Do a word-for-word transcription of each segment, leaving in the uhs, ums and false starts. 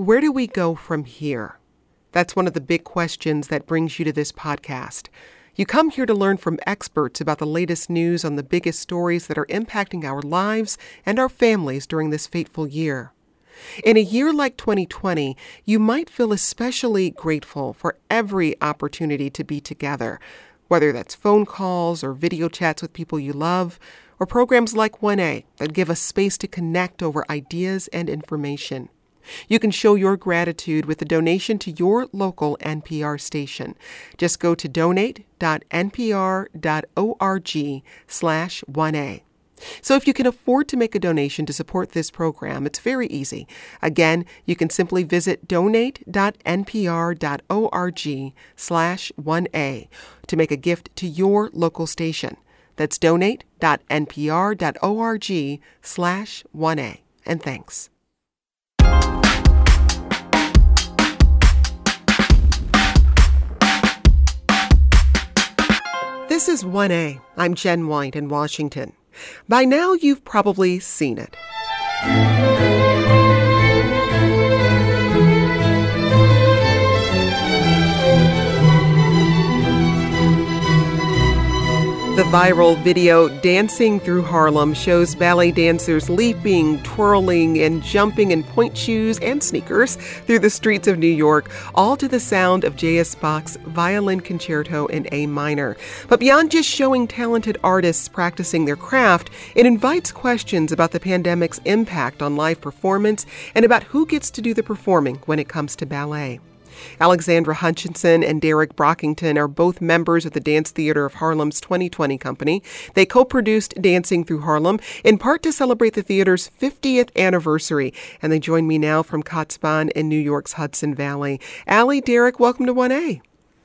Where do we go from here? That's one of the big questions that brings you to this podcast. You come here to learn from experts about the latest news on the biggest stories that are impacting our lives and our families during this fateful year. In a year like twenty twenty, you might feel especially grateful for every opportunity to be together, whether that's phone calls or video chats with people you love, or programs like one A that give us space to connect over ideas and information. You can show your gratitude with a donation to your local N P R station. Just go to donate.npr.org slash 1A. So if you can afford to make a donation to support this program, it's very easy. Again, you can simply visit donate.npr.org slash 1A to make a gift to your local station. That's donate.npr.org slash 1A. And thanks. This is one A. I'm Jen White in Washington. By now, you've probably seen it. The viral video Dancing Through Harlem shows ballet dancers leaping, twirling, and jumping in pointe shoes and sneakers through the streets of New York, all to the sound of J S. Bach's Violin Concerto in A minor. But beyond just showing talented artists practicing their craft, it invites questions about the pandemic's impact on live performance and about who gets to do the performing when it comes to ballet. Alexandra Hutchinson and Derek Brockington are both members of the Dance Theater of Harlem's twenty twenty company. They co-produced Dancing Through Harlem, in part to celebrate the theater's fiftieth anniversary. And they join me now from Kotzebue in New York's Hudson Valley. Allie, Derek, welcome to one A.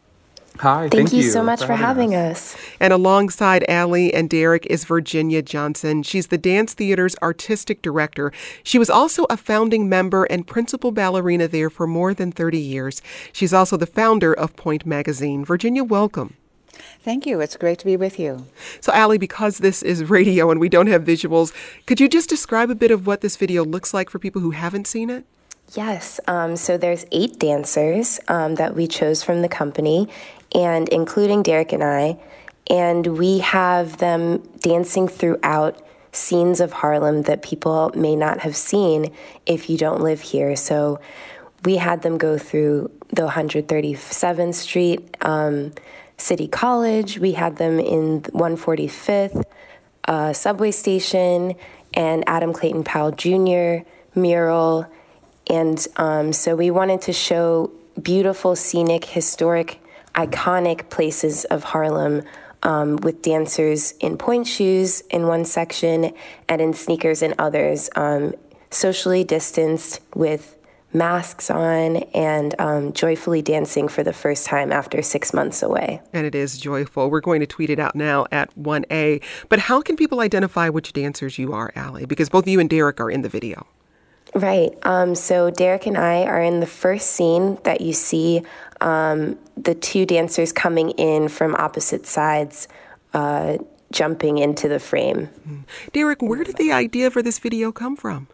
Hi, thank, thank you. Thank you so much for having us. us. And alongside Allie and Derek is Virginia Johnson. She's the Dance Theater's artistic director. She was also a founding member and principal ballerina there for more than thirty years. She's also the founder of Point Magazine. Virginia, welcome. Thank you. It's great to be with you. So, Allie, because this is radio and we don't have visuals, could you just describe a bit of what this video looks like for people who haven't seen it? Yes. Um, so there's eight dancers um, that we chose from the company, and including Derek and I, and we have them dancing throughout scenes of Harlem that people may not have seen if you don't live here. So we had them go through the one hundred thirty-seventh Street, um, City College. We had them in one forty-fifth uh, subway station, and Adam Clayton Powell Junior mural. And um, so we wanted to show beautiful, scenic, historic, iconic places of Harlem um, with dancers in pointe shoes in one section and in sneakers in others, um, socially distanced with masks on and um, joyfully dancing for the first time after six months away. And it is joyful. We're going to tweet it out now at one A. But how can people identify which dancers you are, Allie? Because both you and Derek are in the video. Right. Um, so Derek and I are in the first scene that you see um, the two dancers coming in from opposite sides, uh, jumping into the frame. Derek, where did the idea for this video come from?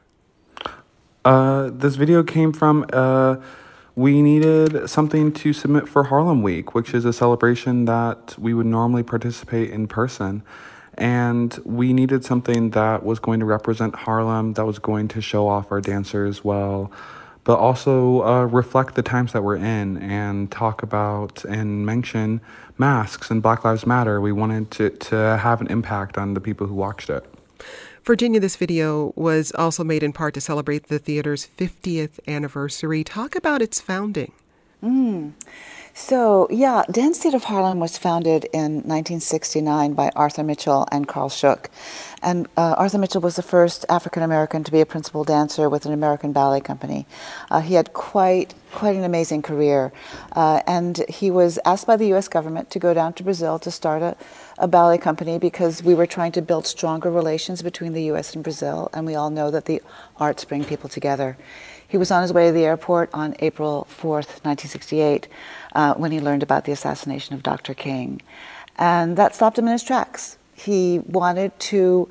Uh, this video came from, uh, we needed something to submit for Harlem Week, which is a celebration that we would normally participate in person. And we needed something that was going to represent Harlem, that was going to show off our dancers well, but also uh, reflect the times that we're in and talk about and mention masks and Black Lives Matter. We wanted to, to have an impact on the people who watched it. Virginia, this video was also made in part to celebrate the theater's fiftieth anniversary. Talk about its founding. Mm. So, yeah, Dance Theater of Harlem was founded in nineteen sixty-nine by Arthur Mitchell and Carl Shook. And uh, Arthur Mitchell was the first African-American to be a principal dancer with an American ballet company. Uh, he had quite quite an amazing career. Uh, and he was asked by the U S government to go down to Brazil to start a, a ballet company because we were trying to build stronger relations between the U S and Brazil. And we all know that the arts bring people together. He was on his way to the airport on April fourth, nineteen sixty-eight, uh, when he learned about the assassination of Doctor King. And that stopped him in his tracks. He wanted to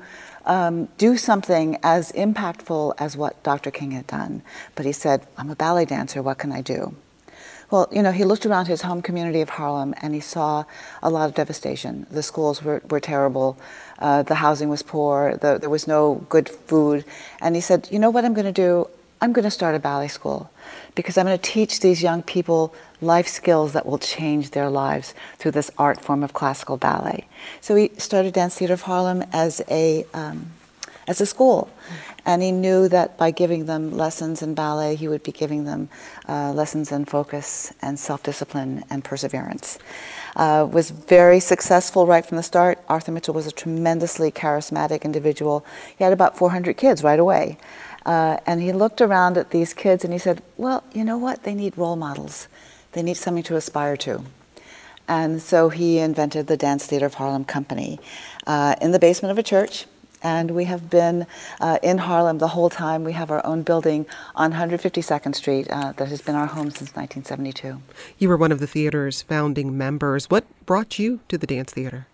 um, do something as impactful as what Doctor King had done. But he said, I'm a ballet dancer, what can I do? Well, you know, he looked around his home community of Harlem and he saw a lot of devastation. The schools were, were terrible, uh, the housing was poor, the, there was no good food. And he said, you know what I'm going to do? I'm going to start a ballet school because I'm going to teach these young people life skills that will change their lives through this art form of classical ballet. So he started Dance Theater of Harlem as a, um, as a school. And he knew that by giving them lessons in ballet, he would be giving them uh, lessons in focus and self-discipline and perseverance. Uh, was very successful right from the start. Arthur Mitchell was a tremendously charismatic individual. He had about four hundred kids right away. Uh, and he looked around at these kids and he said, well, you know what? They need role models. They need something to aspire to. And so he invented the Dance Theater of Harlem Company uh, in the basement of a church. And we have been uh, in Harlem the whole time. We have our own building on one hundred fifty-second Street uh, that has been our home since nineteen seventy-two. You were one of the theater's founding members. What brought you to the dance theater?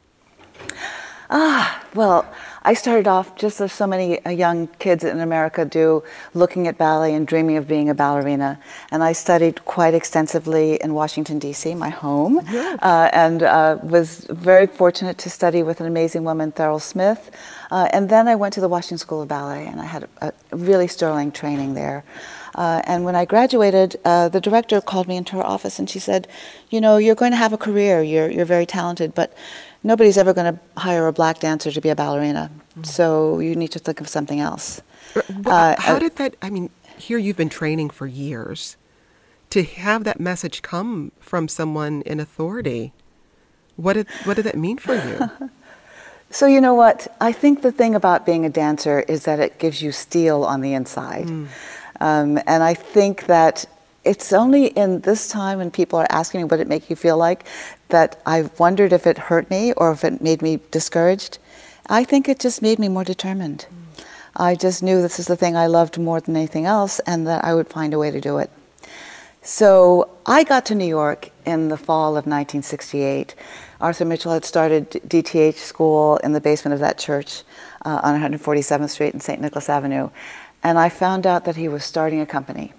Ah, well, I started off just as so many uh, young kids in America do, looking at ballet and dreaming of being a ballerina. And I studied quite extensively in Washington, D C, my home, yeah. uh, and uh, was very fortunate to study with an amazing woman, Thurl Smith. Uh, and then I went to the Washington School of Ballet, and I had a, a really sterling training there. Uh, and when I graduated, uh, the director called me into her office, and she said, you know, you're going to have a career, you're, you're very talented, but nobody's ever going to hire a black dancer to be a ballerina, mm-hmm. so you need to think of something else. Uh, How uh, did that, I mean, here you've been training for years. To have that message come from someone in authority, what did, what did that mean for you? So you know what, I think the thing about being a dancer is that it gives you steel on the inside. Mm. Um, and I think that it's only in this time when people are asking me what it makes you feel like that I've wondered if it hurt me or if it made me discouraged. I think it just made me more determined. Mm. I just knew this is the thing I loved more than anything else and that I would find a way to do it. So I got to New York in the fall of nineteen sixty-eight. Arthur Mitchell had started D T H school in the basement of that church uh, on one hundred forty-seventh Street and Saint Nicholas Avenue. And I found out that he was starting a company.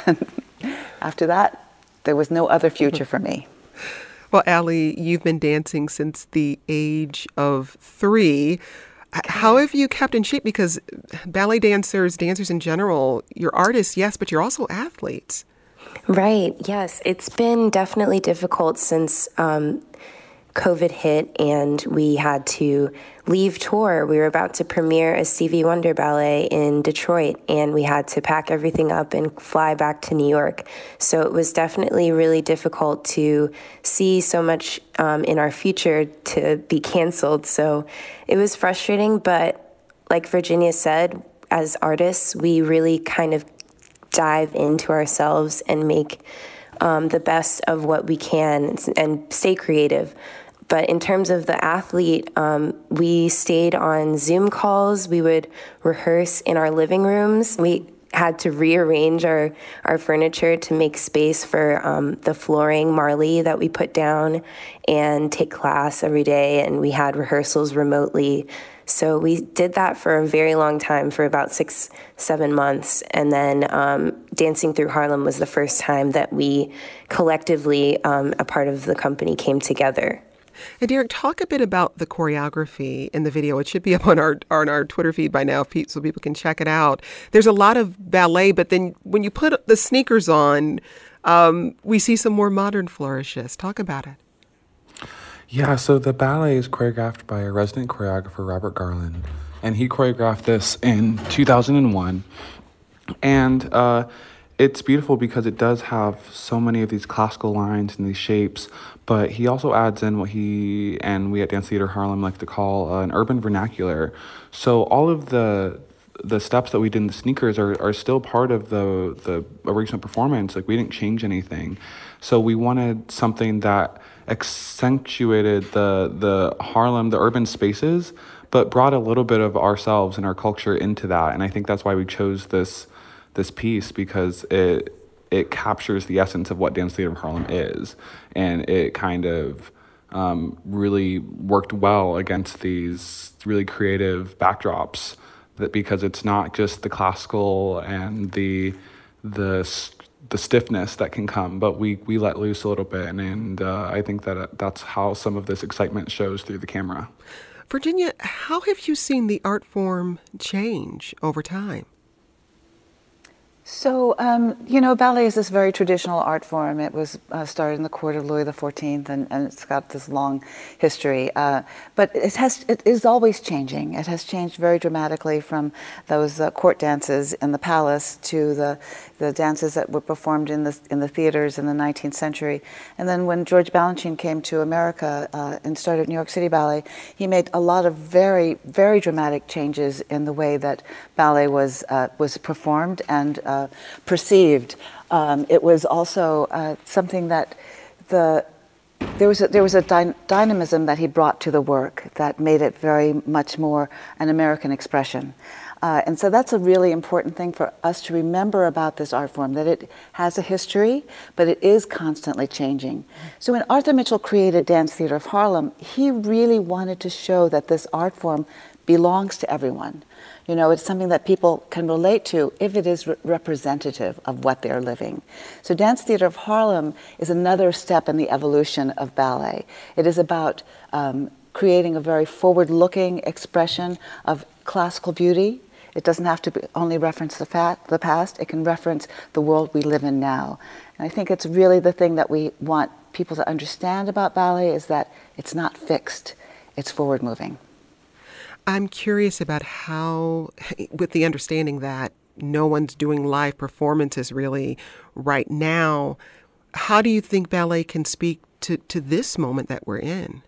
After that, there was no other future for me. Well, Allie, you've been dancing since the age of three. How have you kept in shape? Because ballet dancers, dancers in general, you're artists, yes, but you're also athletes. Right, yes. It's been definitely difficult since um, COVID hit and we had to leave tour. We were about to premiere a Stevie Wonder ballet in Detroit, and we had to pack everything up and fly back to New York. So it was definitely really difficult to see so much um, in our future to be canceled. So it was frustrating, but like Virginia said, as artists, we really kind of dive into ourselves and make um, the best of what we can and stay creative. But in terms of the athlete, um, we stayed on Zoom calls. We would rehearse in our living rooms. We had to rearrange our, our furniture to make space for um, the flooring Marley that we put down and take class every day. And we had rehearsals remotely. So we did that for a very long time, for about six, seven months. And then um, Dancing Through Harlem was the first time that we collectively, um, a part of the company, came together. And Derek, talk a bit about the choreography in the video. It should be up on our on our Twitter feed by now, so people can check it out. There's a lot of ballet, but then when you put the sneakers on, um, we see some more modern flourishes. Talk about it. Yeah, so the ballet is choreographed by a resident choreographer, Robert Garland, and he choreographed this in two thousand one. And uh, it's beautiful because it does have so many of these classical lines and these shapes, but he also adds in what he and we at Dance Theater Harlem like to call uh, an urban vernacular. So all of the the steps that we did in the sneakers are, are still part of the, the original performance. Like, we didn't change anything. So we wanted something that accentuated the the Harlem, the urban spaces, but brought a little bit of ourselves and our culture into that. And I think that's why we chose this this piece, because it it captures the essence of what Dance Theater of Harlem is, and it kind of um, really worked well against these really creative backdrops. That because it's not just the classical and the the the stiffness that can come, but we we let loose a little bit, and, and uh, I think that that's how some of this excitement shows through the camera. Virginia, how have you seen the art form change over time? So, um, you know, ballet is this very traditional art form. It was uh, started in the court of Louis the fourteenth, and, and it's got this long history. Uh, but it has, it is always changing. It has changed very dramatically from those uh, court dances in the palace to the the dances that were performed in the in the theaters in the nineteenth century. And then when George Balanchine came to America uh, and started New York City Ballet, he made a lot of very, very dramatic changes in the way that ballet was uh, was performed and uh, Uh, perceived. Um, it was also uh, something that the there was a, there was a dy- dynamism that he brought to the work that made it very much more an American expression. Uh, and so that's a really important thing for us to remember about this art form, that it has a history, but it is constantly changing. So when Arthur Mitchell created Dance Theater of Harlem, he really wanted to show that this art form belongs to everyone. You know, it's something that people can relate to if it is re- representative of what they're living. So Dance Theater of Harlem is another step in the evolution of ballet. It is about um, creating a very forward-looking expression of classical beauty. It doesn't have to be only reference the, fat, the past. It can reference the world we live in now. And I think it's really the thing that we want people to understand about ballet is that it's not fixed. It's forward-moving. I'm curious about how, with the understanding that no one's doing live performances really right now, how do you think ballet can speak to, to this moment that we're in?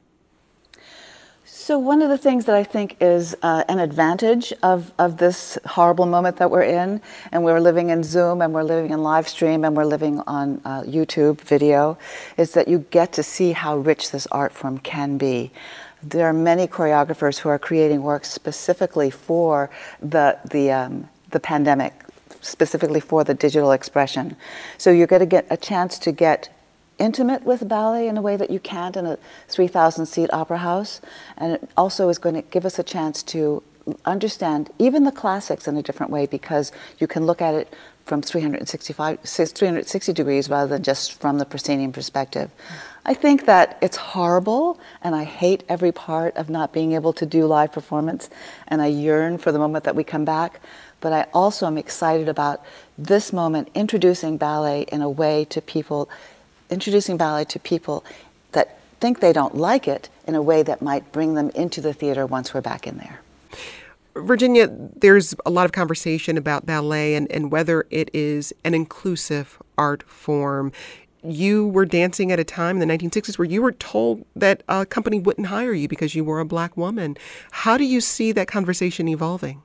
So one of the things that I think is uh, an advantage of, of this horrible moment that we're in, and we're living in Zoom, and we're living in live stream, and we're living on uh, YouTube video, is that you get to see how rich this art form can be. There are many choreographers who are creating works specifically for the the um, the pandemic, specifically for the digital expression. So you're going to get a chance to get intimate with ballet in a way that you can't in a three thousand seat opera house, and it also is going to give us a chance to understand even the classics in a different way, because you can look at it from three hundred sixty-five, three hundred sixty degrees rather than just from the proscenium perspective. I think that it's horrible, and I hate every part of not being able to do live performance, and I yearn for the moment that we come back. But I also am excited about this moment, introducing ballet in a way to people, introducing ballet to people that think they don't like it in a way that might bring them into the theater once we're back in there. Virginia, there's a lot of conversation about ballet and, and whether it is an inclusive art form. You were dancing at a time in the nineteen sixties where you were told that a company wouldn't hire you because you were a black woman. How do you see that conversation evolving?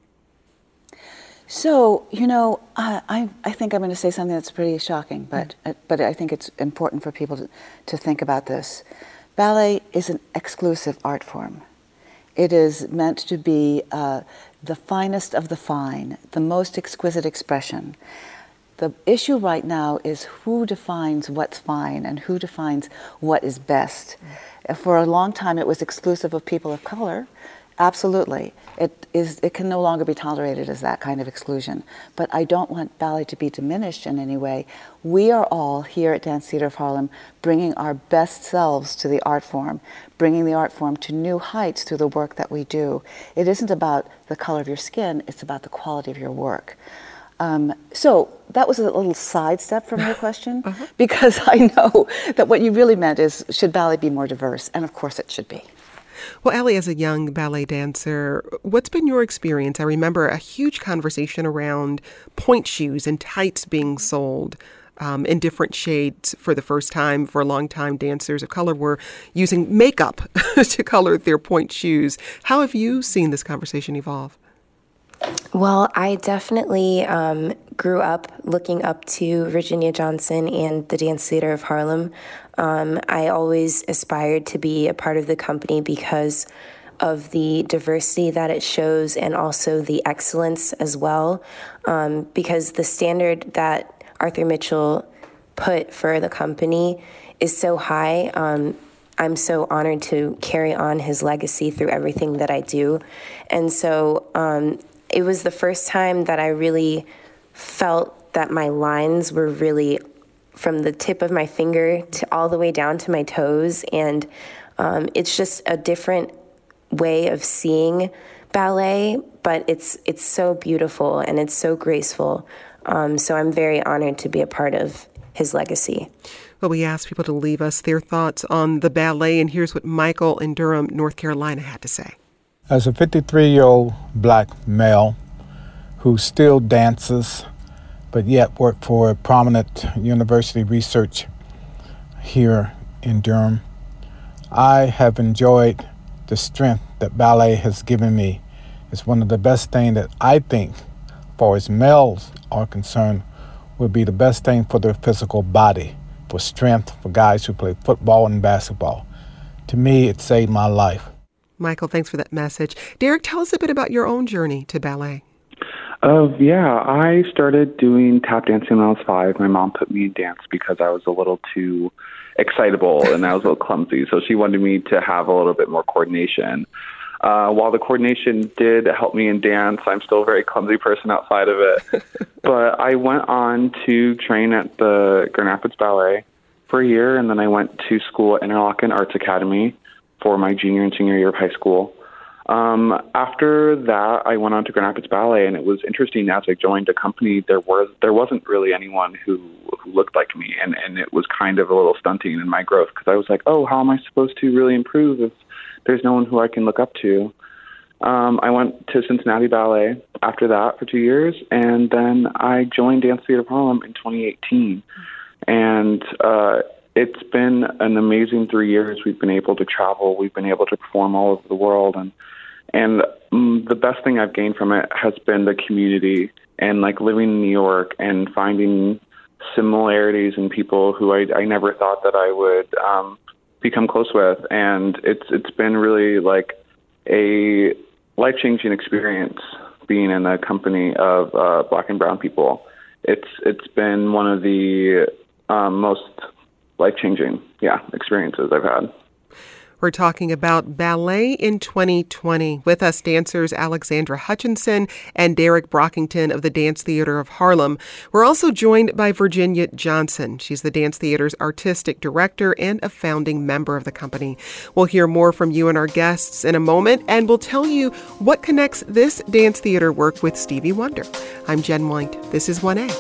So, you know, I, I, I think I'm going to say something that's pretty shocking, but, mm. but I think it's important for people to, to think about this. Ballet is an exclusive art form. It is meant to be uh, the finest of the fine, the most exquisite expression. The issue right now is who defines what's fine and who defines what is best. Mm. For a long time, it was exclusive of people of color. Absolutely. It is. It can no longer be tolerated as that kind of exclusion. But I don't want ballet to be diminished in any way. We are all here at Dance Theater of Harlem bringing our best selves to the art form, bringing the art form to new heights through the work that we do. It isn't about the color of your skin, it's about the quality of your work. Um, so that was a little sidestep from your question, uh-huh. because I know that what you really meant is, should ballet be more diverse? And of course it should be. Well, Allie, as a young ballet dancer, what's been your experience? I remember a huge conversation around point shoes and tights being sold um, in different shades for the first time. For a long time, dancers of color were using makeup to color their point shoes. How have you seen this conversation evolve? Well, I definitely um, grew up looking up to Virginia Johnson and the Dance Theater of Harlem. Um, I always aspired to be a part of the company because of the diversity that it shows and also the excellence as well. Um, because the standard that Arthur Mitchell put for the company is so high. Um, I'm so honored to carry on his legacy through everything that I do. And so um, it was the first time that I really felt that my lines were really from the tip of my finger to all the way down to my toes. And um, it's just a different way of seeing ballet, but it's it's so beautiful and it's so graceful. Um, so I'm very honored to be a part of his legacy. Well, we asked people to leave us their thoughts on the ballet, and here's what Michael in Durham, North Carolina had to say. As a fifty-three-year-old black male who still dances, but yet worked for a prominent university research here in Durham, I have enjoyed the strength that ballet has given me. It's one of the best things that I think, far as males are concerned, would be the best thing for their physical body, for strength, for guys who play football and basketball. To me, it saved my life. Michael, thanks for that message. Derek, tell us a bit about your own journey to ballet. Uh, yeah, I started doing tap dancing when I was five. My mom put me in dance because I was a little too excitable and I was a little clumsy. So she wanted me to have a little bit more coordination. Uh, while the coordination did help me in dance, I'm still a very clumsy person outside of it. But I went on to train at the Grand Rapids Ballet for a year, and then I went to school at Interlochen Arts Academy for my junior and senior year of high school. Um, after that, I went on to Grand Rapids Ballet, and it was interesting. As I joined a company, there was there wasn't really anyone who, who looked like me, and, and it was kind of a little stunting in my growth because I was like, oh, how am I supposed to really improve if there's no one who I can look up to? Um, I went to Cincinnati Ballet after that for two years, and then I joined Dance Theater of Harlem in twenty eighteen. And uh, it's been an amazing three years. We've been able to travel. We've been able to perform all over the world. And and um, the best thing I've gained from it has been the community and, like, living in New York and finding similarities in people who I, I never thought that I would um, become close with. And it's it's been really, like, a life-changing experience being in a company of uh, black and brown people. It's It's been one of the um, most life-changing, yeah, experiences I've had. We're talking about ballet in twenty twenty. With us, dancers Alexandra Hutchinson and Derek Brockington of the Dance Theater of Harlem. We're also joined by Virginia Johnson. She's the Dance Theater's artistic director and a founding member of the company. We'll hear more from you and our guests in a moment, and we'll tell you what connects this dance theater work with Stevie Wonder. I'm Jen White. This is one A.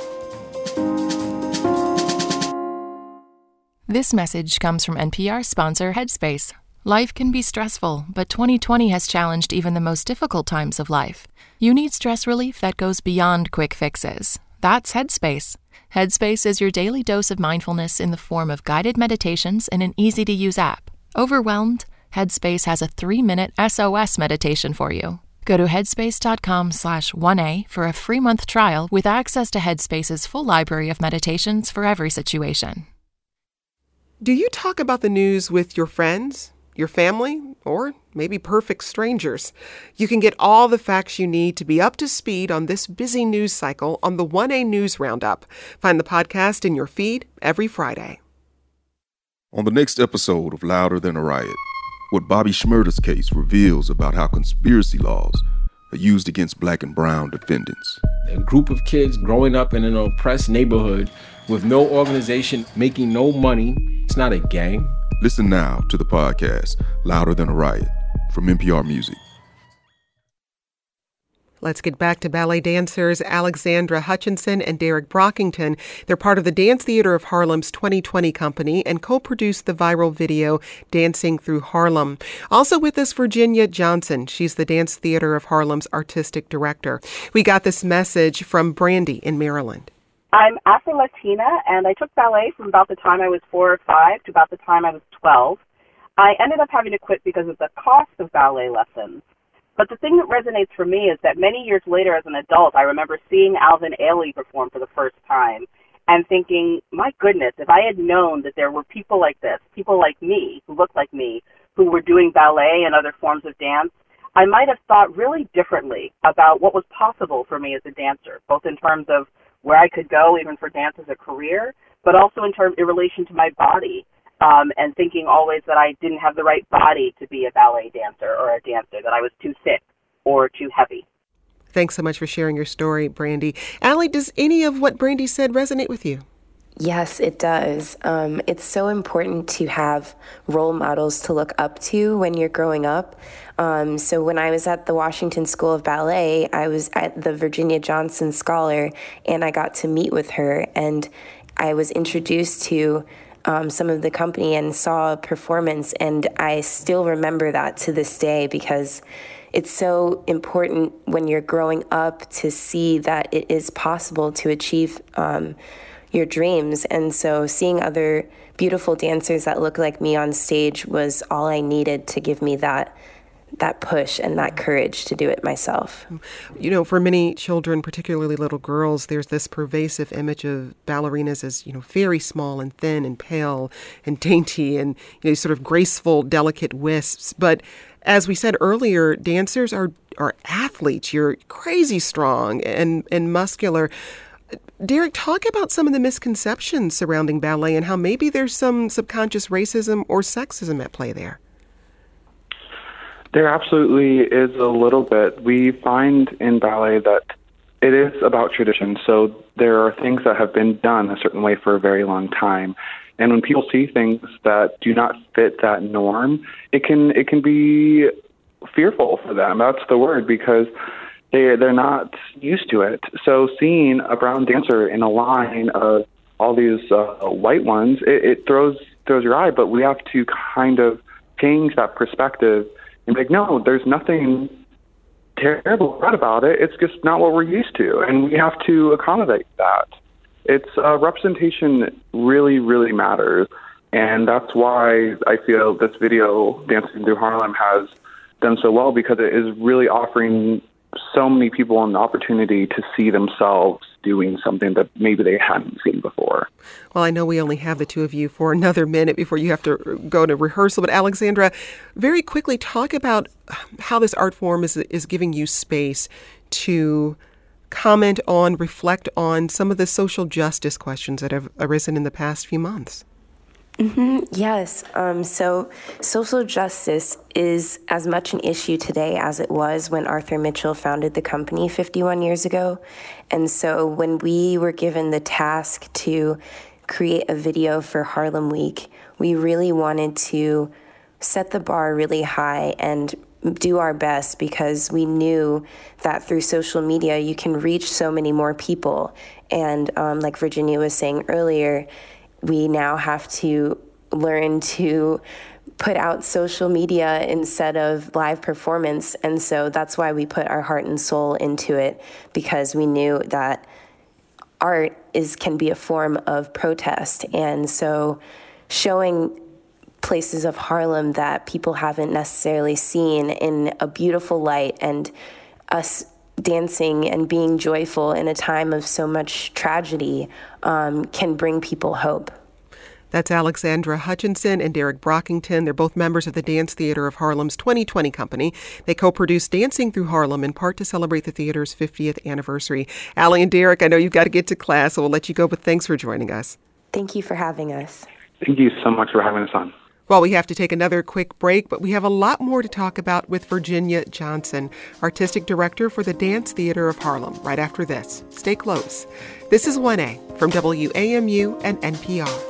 This message comes from N P R sponsor Headspace. Life can be stressful, but twenty twenty has challenged even the most difficult times of life. You need stress relief that goes beyond quick fixes. That's Headspace. Headspace is your daily dose of mindfulness in the form of guided meditations in an easy-to-use app. Overwhelmed? Headspace has a three-minute S O S meditation for you. Go to headspace.com slash 1A for a free month trial with access to Headspace's full library of meditations for every situation. Do you talk about the news with your friends, your family, or maybe perfect strangers? You can get all the facts you need to be up to speed on this busy news cycle on the one A News Roundup. Find the podcast in your feed every Friday. On the next episode of Louder Than a Riot, what Bobby Shmurda's case reveals about how conspiracy laws are used against black and brown defendants. A group of kids growing up in an oppressed neighborhood with no organization, making no money. It's not a gang. Listen now to the podcast, Louder Than a Riot, from N P R Music. Let's get back to ballet dancers Alexandra Hutchinson and Derek Brockington. They're part of the Dance Theater of Harlem's twenty twenty company and co-produced the viral video Dancing Through Harlem. Also with us, Virginia Johnson. She's the Dance Theater of Harlem's artistic director. We got this message from Brandy in Maryland. I'm Afro-Latina, and I took ballet from about the time I was four or five to about the time I was twelve. I ended up having to quit because of the cost of ballet lessons. But the thing that resonates for me is that many years later as an adult, I remember seeing Alvin Ailey perform for the first time and thinking, my goodness, if I had known that there were people like this, people like me, who looked like me, who were doing ballet and other forms of dance, I might have thought really differently about what was possible for me as a dancer, both in terms of where I could go even for dance as a career, but also in terms in relation to my body um, and thinking always that I didn't have the right body to be a ballet dancer or a dancer, that I was too thick or too heavy. Thanks so much for sharing your story, Brandy. Allie, does any of what Brandy said resonate with you? Yes, it does. Um, it's so important to have role models to look up to when you're growing up. Um, so when I was at the Washington School of Ballet, I was at the Virginia Johnson Scholar, and I got to meet with her, and I was introduced to um, some of the company and saw a performance, and I still remember that to this day because it's so important when you're growing up to see that it is possible to achieve um, your dreams. And so seeing other beautiful dancers that look like me on stage was all I needed to give me that that push and that courage to do it myself. You know, for many children, particularly little girls, there's this pervasive image of ballerinas as, you know, very small and thin and pale and dainty and, you know, sort of graceful, delicate wisps. But as we said earlier, dancers are, are athletes. You're crazy strong and, and muscular. Derek, talk about some of the misconceptions surrounding ballet and how maybe there's some subconscious racism or sexism at play there. There absolutely is a little bit. We find in ballet that it is about tradition. So there are things that have been done a certain way for a very long time. And when people see things that do not fit that norm, it can it can be fearful for them. That's the word, because they they're not used to it. So seeing a brown dancer in a line of all these uh, white ones, it, it throws throws your eye. But we have to kind of change that perspective and be like, no, there's nothing terrible about it. It's just not what we're used to, and we have to accommodate that. It's uh, representation really, really matters, and that's why I feel this video, Dancing Through Harlem, has done so well, because it is really offering so many people an opportunity to see themselves doing something that maybe they hadn't seen before. Well, I know we only have the two of you for another minute before you have to go to rehearsal, but Alexandra, very quickly talk about how this art form is is giving you space to comment on, reflect on some of the social justice questions that have arisen in the past few months. Mm-hmm. Yes. Um, so social justice is as much an issue today as it was when Arthur Mitchell founded the company fifty-one years ago. And so when we were given the task to create a video for Harlem Week, we really wanted to set the bar really high and do our best, because we knew that through social media you can reach so many more people. And um, like Virginia was saying earlier, we now have to learn to put out social media instead of live performance. And so that's why we put our heart and soul into it, because we knew that art is can be a form of protest. And so showing places of Harlem that people haven't necessarily seen in a beautiful light, and us dancing and being joyful in a time of so much tragedy um, can bring people hope. That's Alexandra Hutchinson and Derek Brockington. They're both members of the Dance Theater of Harlem's twenty twenty company. They co-produced Dancing Through Harlem in part to celebrate the theater's fiftieth anniversary. Allie and Derek, I know you've got to get to class, so we'll let you go, but thanks for joining us. Thank you for having us. Thank you so much for having us on. Well, we have to take another quick break, but we have a lot more to talk about with Virginia Johnson, Artistic Director for the Dance Theater of Harlem, right after this. Stay close. This is one A from W A M U and N P R.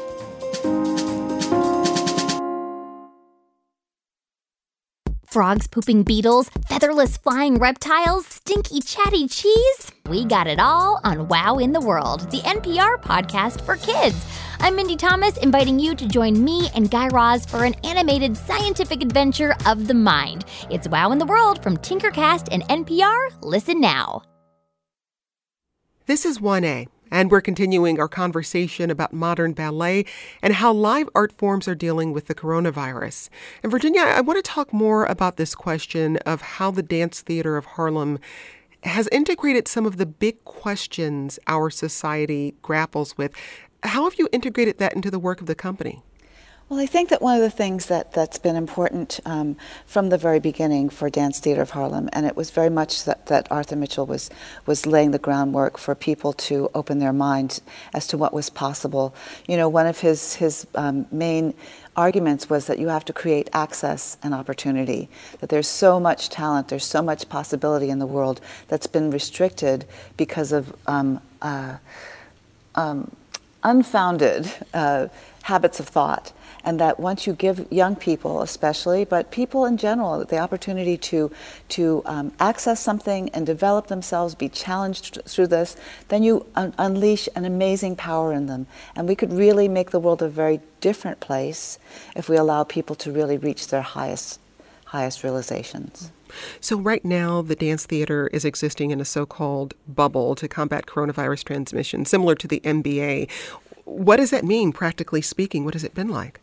Frogs pooping beetles, featherless flying reptiles, stinky chatty cheese. We got it all on Wow in the World, the N P R podcast for kids. I'm Mindy Thomas, inviting you to join me and Guy Raz for an animated scientific adventure of the mind. It's Wow in the World from Tinkercast and N P R. Listen now. This is one A, and we're continuing our conversation about modern ballet and how live art forms are dealing with the coronavirus. And Virginia, I want to talk more about this question of how the Dance Theater of Harlem has integrated some of the big questions our society grapples with. How have you integrated that into the work of the company? Well, I think that one of the things that, that's been important um, from the very beginning for Dance Theater of Harlem, and it was very much that, that Arthur Mitchell was, was laying the groundwork for people to open their minds as to what was possible. You know, one of his, his um, main arguments was that you have to create access and opportunity, that there's so much talent, there's so much possibility in the world that's been restricted because of um, uh, um, unfounded uh, habits of thought. And that once you give young people especially, but people in general, the opportunity to, to um, access something and develop themselves, be challenged through this, then you un- unleash an amazing power in them. And we could really make the world a very different place if we allow people to really reach their highest, highest realizations. So right now, the dance theater is existing in a so-called bubble to combat coronavirus transmission, similar to the N B A. What does that mean, practically speaking? What has it been like?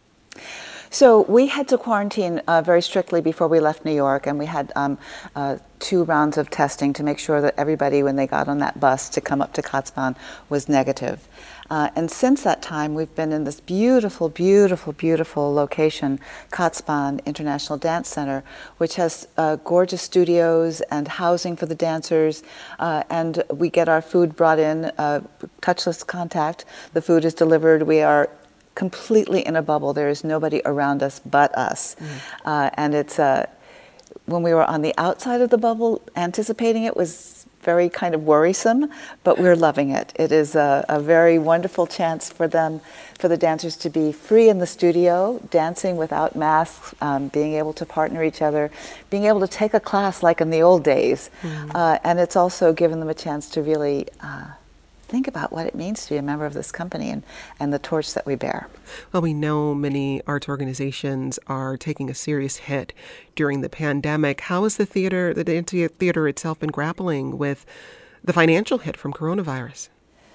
So we had to quarantine uh, very strictly before we left New York, and we had um, uh, two rounds of testing to make sure that everybody, when they got on that bus to come up to Katzbahn, was negative. Uh, and since that time, we've been in this beautiful, beautiful, beautiful location, Katzbahn International Dance Center, which has uh, gorgeous studios and housing for the dancers, uh, and we get our food brought in, uh, touchless contact. The food is delivered. We are completely in a bubble. There is nobody around us but us. Mm. Uh, and it's, uh, when we were on the outside of the bubble, anticipating it was very kind of worrisome, but we're loving it. It is a, a very wonderful chance for them, for the dancers to be free in the studio, dancing without masks, um, being able to partner each other, being able to take a class like in the old days. Mm. Uh, and it's also given them a chance to really uh, think about what it means to be a member of this company and, and the torch that we bear. Well, we know many arts organizations are taking a serious hit during the pandemic. How has the theater, the dance theater itself, been grappling with the financial hit from coronavirus?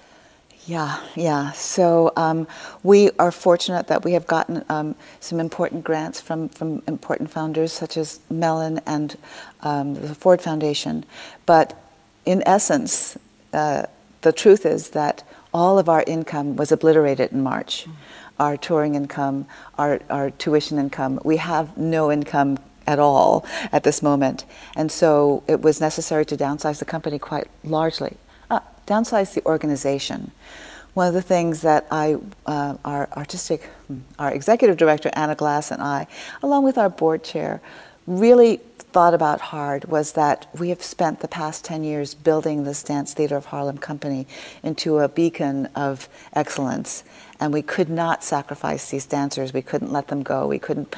Yeah, yeah. So um, we are fortunate that we have gotten um, some important grants from, from important founders such as Mellon and um, the Ford Foundation. But in essence, uh, the truth is that all of our income was obliterated in March. Mm. Our touring income, our, our tuition income. We have no income at all at this moment. And so it was necessary to downsize the company quite largely. Uh, downsize the organization. One of the things that I, uh, our artistic, our executive director, Anna Glass, and I, along with our board chair, really thought about hard was that we have spent the past ten years building this Dance Theater of Harlem company into a beacon of excellence. And we could not sacrifice these dancers. We couldn't let them go. We couldn't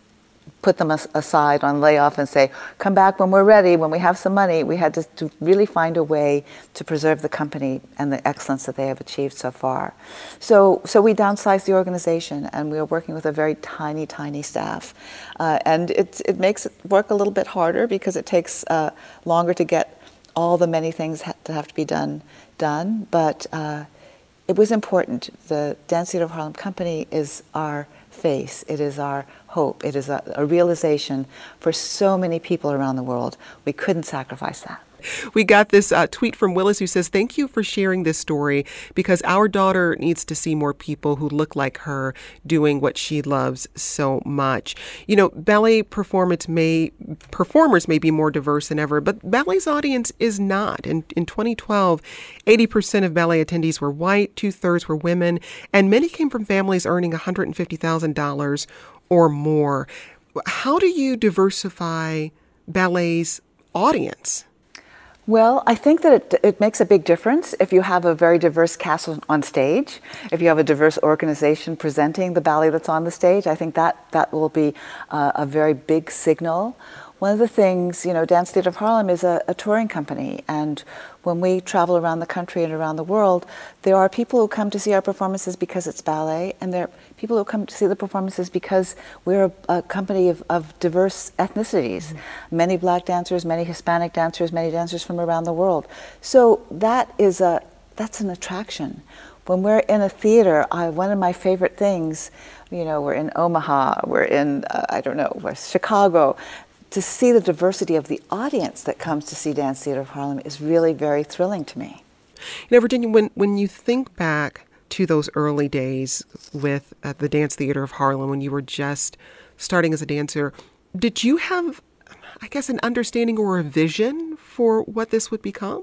put them as- aside on layoff and say, come back when we're ready, when we have some money. We had to, to really find a way to preserve the company and the excellence that they have achieved so far. So so we downsized the organization, and we are working with a very tiny, tiny staff. Uh, and it, it makes it work a little bit harder because it takes uh, longer to get all the many things ha- that have to be done, done. But uh, it was important. The Dance Theater of Harlem company is our face. It is our hope. It is a, a realization for so many people around the world. We couldn't sacrifice that. We got this uh, tweet from Willis who says, thank you for sharing this story because our daughter needs to see more people who look like her doing what she loves so much. You know, ballet performance may, performers may be more diverse than ever, but ballet's audience is not. In, in twenty twelve, eighty percent of ballet attendees were white, two-thirds were women, and many came from families earning one hundred fifty thousand dollars or more. How do you diversify ballet's audience? Well, I think that it, it makes a big difference if you have a very diverse cast on stage, if you have a diverse organization presenting the ballet that's on the stage. I think that, that will be uh, a very big signal. One of the things, you know, Dance Theater of Harlem is a, a touring company, and when we travel around the country and around the world, there are people who come to see our performances because it's ballet, and there are people who come to see the performances because we're a, a company of, of diverse ethnicities. Mm-hmm. Many black dancers, many Hispanic dancers, many dancers from around the world. So that is a, that's an attraction. When we're in a theater, I, one of my favorite things, you know, we're in Omaha, we're in, uh, I don't know, we're Chicago, to see the diversity of the audience that comes to see Dance Theater of Harlem is really very thrilling to me. You know, Virginia, when, when you think back to those early days with uh, the Dance Theater of Harlem when you were just starting as a dancer. Did you have, I guess, an understanding or a vision for what this would become?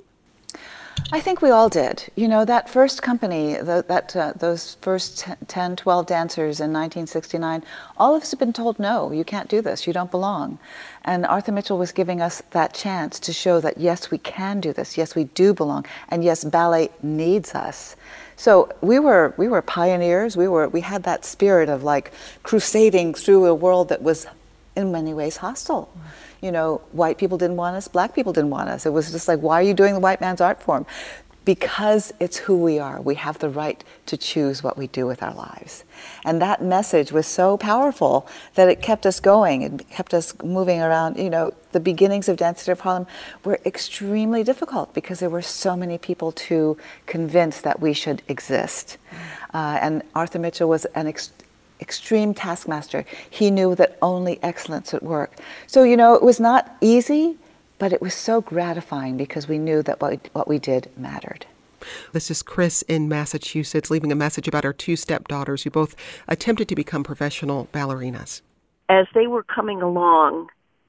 I think we all did. You know, that first company, the, that uh, those first ten, twelve dancers in nineteen sixty-nine, all of us have been told, no, you can't do this, you don't belong. And Arthur Mitchell was giving us that chance to show that, yes, we can do this, yes, we do belong, and yes, ballet needs us. So we were we were pioneers. We were we had that spirit of like crusading through a world that was in many ways hostile. You know, white people didn't want us, black people didn't want us. It was just like, why are you doing the white man's art form? Because it's who we are. We have the right to choose what we do with our lives. And that message was so powerful that it kept us going. It kept us moving around. You know, the beginnings of Dance Theater of Harlem were extremely difficult because there were so many people to convince that we should exist. Uh, and Arthur Mitchell was an ex- extreme taskmaster. He knew that only excellence would work. So, you know, it was not easy, but it was so gratifying because we knew that what, what we did mattered. This is Chris in Massachusetts leaving a message about our two stepdaughters who both attempted to become professional ballerinas. As they were coming along,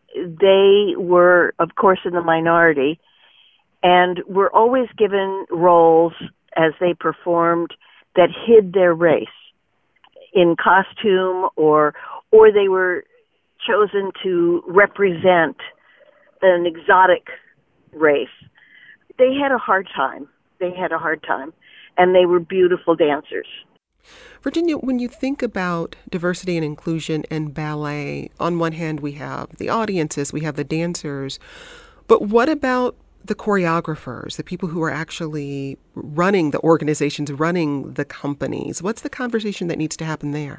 they were, of course, in the minority and were always given roles as they performed that hid their race in costume, or or they were chosen to represent an exotic race. They had a hard time. They had a hard time, and they were beautiful dancers. Virginia, when you think about diversity and inclusion in ballet, on one hand we have the audiences, we have the dancers, but what about the choreographers, the people who are actually running the organizations, running the companies? What's the conversation that needs to happen there?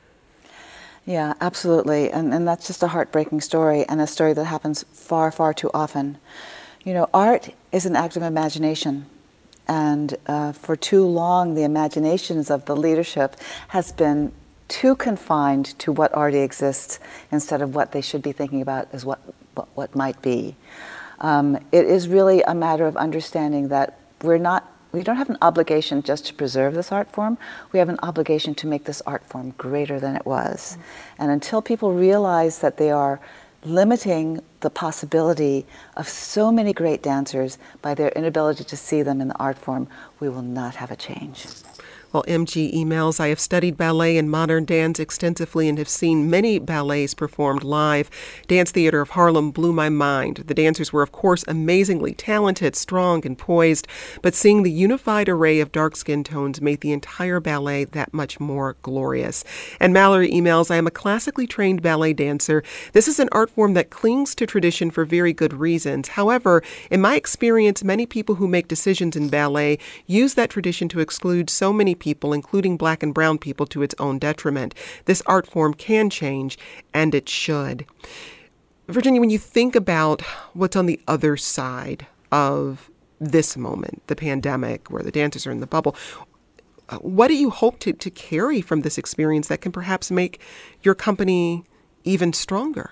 Yeah, absolutely. And, and that's just a heartbreaking story, and a story that happens far, far too often. You know, art is an act of imagination. And uh, for too long, the imaginations of the leadership has been too confined to what already exists instead of what they should be thinking about as what, what, what might be. Um, it is really a matter of understanding that we're not, we don't have an obligation just to preserve this art form. We have an obligation to make this art form greater than it was. Mm-hmm. And until people realize that they are limiting the possibility of so many great dancers by their inability to see them in the art form, we will not have a change. Well, M G emails, I have studied ballet and modern dance extensively and have seen many ballets performed live. Dance Theater of Harlem blew my mind. The dancers were, of course, amazingly talented, strong, and poised, but seeing the unified array of dark skin tones made the entire ballet that much more glorious. And Mallory emails, I am a classically trained ballet dancer. This is an art form that clings to tradition for very good reasons. However, in my experience, many people who make decisions in ballet use that tradition to exclude so many people people, including black and brown people, to its own detriment. This art form can change, and it should. Virginia, when you think about what's on the other side of this moment, the pandemic, where the dancers are in the bubble, what do you hope to, to carry from this experience that can perhaps make your company even stronger?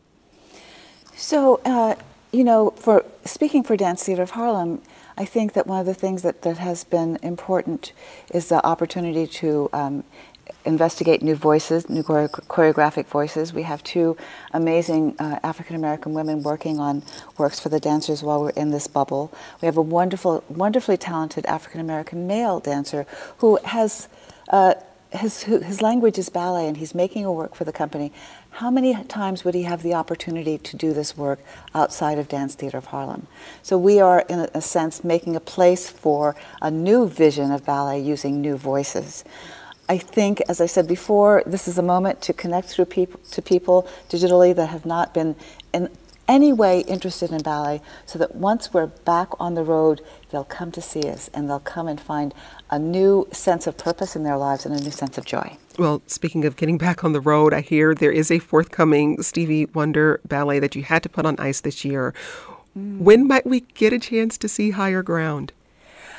So, uh, you know, for speaking for Dance Theater of Harlem, I think that one of the things that, that has been important is the opportunity to um, investigate new voices, new chore- choreographic voices. We have two amazing uh, African-American women working on works for the dancers while we're in this bubble. We have a wonderful, wonderfully talented African-American male dancer who has, uh, his, his language is ballet, and he's making a work for the company. How many times would he have the opportunity to do this work outside of Dance Theater of Harlem? So we are, in a sense, making a place for a new vision of ballet using new voices. I think, as I said before, this is a moment to connect through people, to people digitally that have not been in any way interested in ballet, so that once we're back on the road, they'll come to see us, and they'll come and find a new sense of purpose in their lives and a new sense of joy. Well, speaking of getting back on the road, I hear there is a forthcoming Stevie Wonder ballet that you had to put on ice this year. Mm. When might we get a chance to see Higher Ground?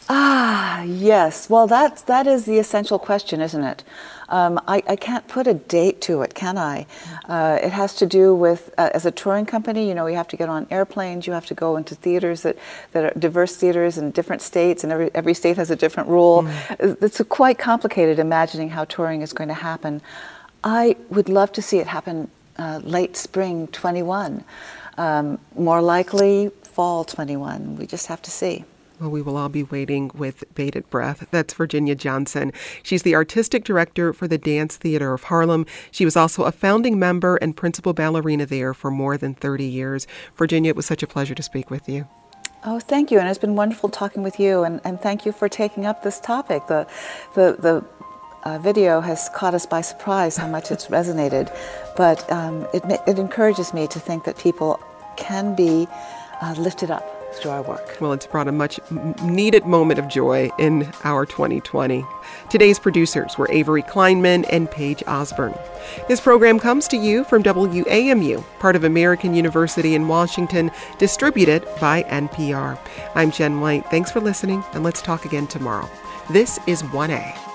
Ah, yes. Well, that's, that is the essential question, isn't it? Um, I, I can't put a date to it, can I? Uh, it has to do with, uh, as a touring company, you know, you have to get on airplanes, you have to go into theaters that, that are diverse theaters in different states, and every, every state has a different rule. Mm. It's quite complicated imagining how touring is going to happen. I would love to see it happen uh, late spring twenty-one, um, more likely fall twenty-one. We just have to see. Well, we will all be waiting with bated breath. That's Virginia Johnson. She's the artistic director for the Dance Theater of Harlem. She was also a founding member and principal ballerina there for more than thirty years. Virginia, it was such a pleasure to speak with you. Oh, thank you. And it's been wonderful talking with you. And, and thank you for taking up this topic. The, the, the uh, video has caught us by surprise how much it's resonated. But um, it, it encourages me to think that people can be uh, lifted up through our work. Well, it's brought a much needed moment of joy in our twenty twenty. Today's producers were Avery Kleinman and Paige Osborne. This program comes to you from W A M U, part of American University in Washington, distributed by N P R. I'm Jen White. Thanks for listening, and let's talk again tomorrow. This is one A.